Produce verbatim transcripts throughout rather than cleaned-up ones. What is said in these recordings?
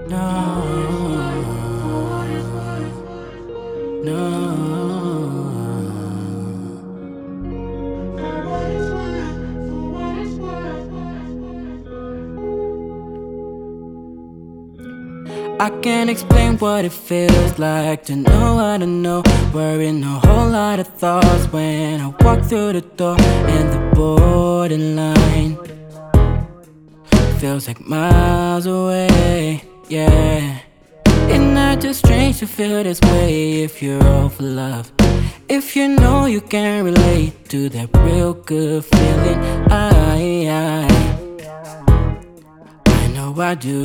No, no. I can't explain what it feels like to know how to know. Worrying a whole lot of thoughts when I walk through the door, and the borderline feels like miles away, yeah. It's not too strange to feel this way if you're all for love. If you know you can relate to that real good feeling, I, I, I know I do.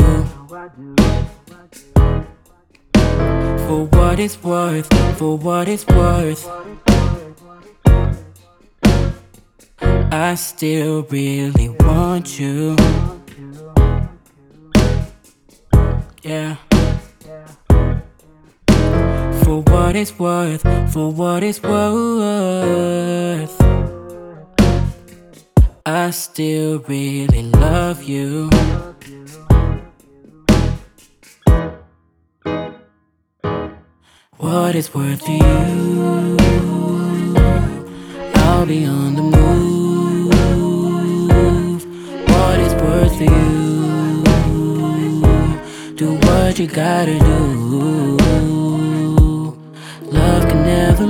For what it's worth, for what it's worth, I still really want you. Yeah. For what it's worth, for what it's worth, I still really love you. What it's worth to you, I'll be on the move. What it's worth to you, do what you gotta do. Love can never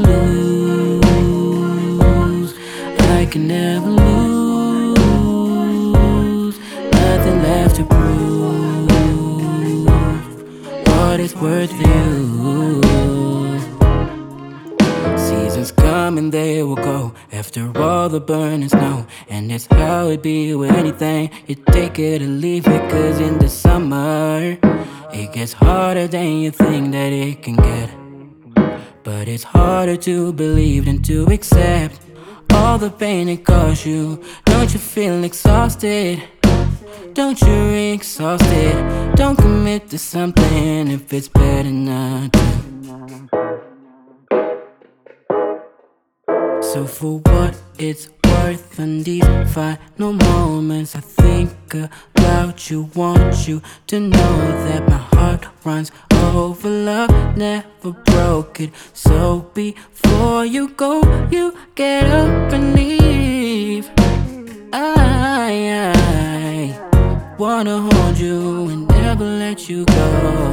lose, I can never lose. Nothing left to prove. What it's worth to you. Seasons come and they will go after all the burning snow, and it's how it be with anything. You take it or leave it, cause in the summer it gets harder than you think that it can get. But it's harder to believe than to accept all the pain it caused you. Don't you feel exhausted? Don't you exhausted? Don't commit to something if it's better not to. So for what it's worth, in these final moments I think about you, want you to know that my heart runs over. Love never broke it. So before you go, you get up and leave. I, I wanna hold you and never let you go.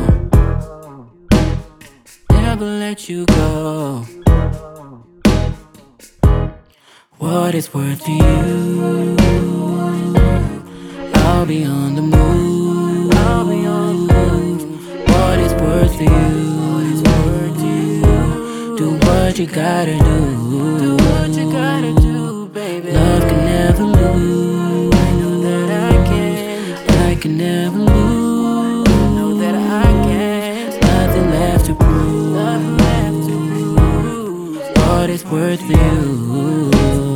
Never let you go. What it's worth to you, I'll be on the move. I'll be on the move. What it's worth to you, it's worth to you. Do what you gotta do. Do what you gotta do, baby. Love can never lose. I know that I can. I can never lose. I know that I can. Nothing left to prove. Nothing left to prove. What it's worth to you.